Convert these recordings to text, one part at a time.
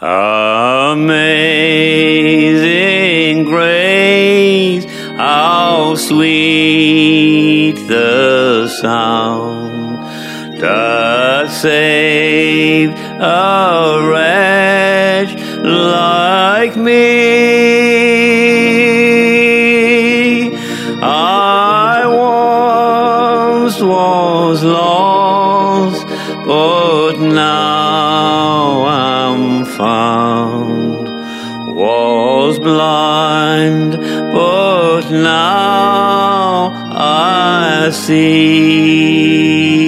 Amazing grace, how sweet the sound that saved a wretch like me. I once was lost, but now I'm found. Was blind, but now I see.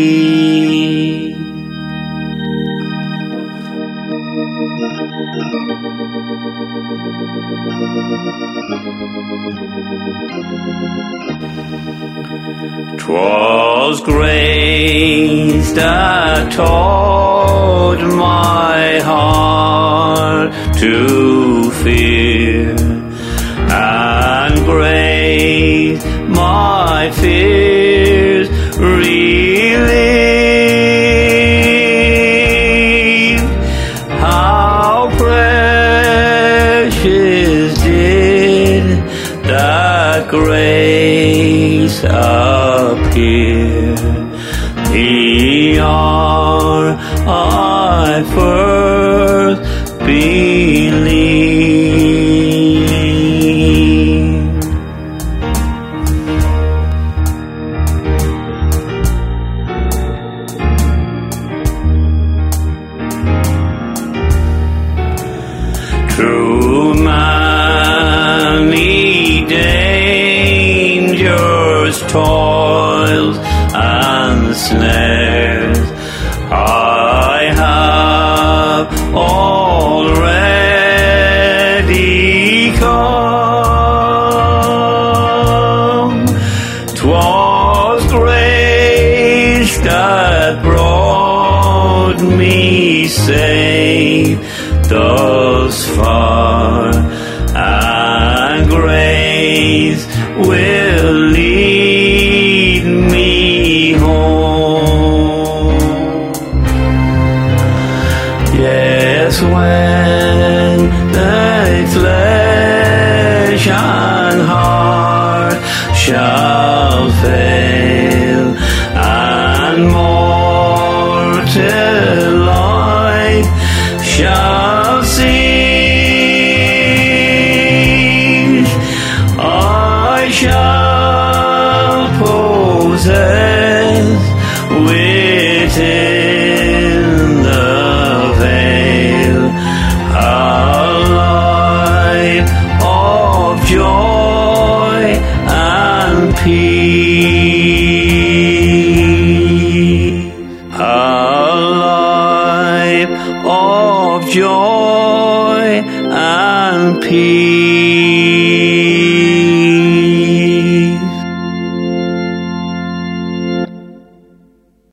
'Twas grace that taught my heart to fear, and grace my fears relieved. How precious did that grace appear the hour I first believed. Through many dangers, toils, and snares, I have already come. 'Twas grace that brought me safe thus far, and grace will lead me home. Yes, when the flesh and heart shall fail, and mortal life shall cease, I shall possess within the veil a life of joy and peace, a life of joy and peace.